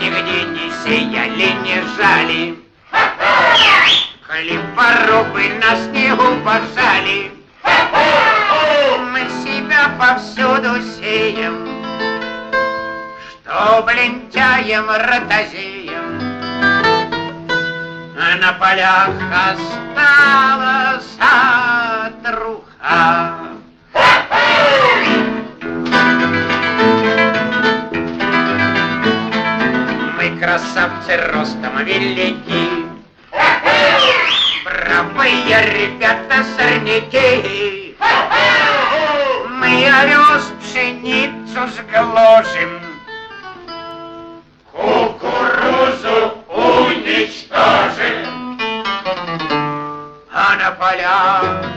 нигде не сеяли, не жали. Хлеборобы на снегу пожали. Мы себя повсюду сеем, чтоб лентяем, ротозеем на полях осталась труха. Мы красавцы ростом велики, бравые ребята сорняки. Мы овес пшеницу сгложим, кукурузу уничтожим, а на полях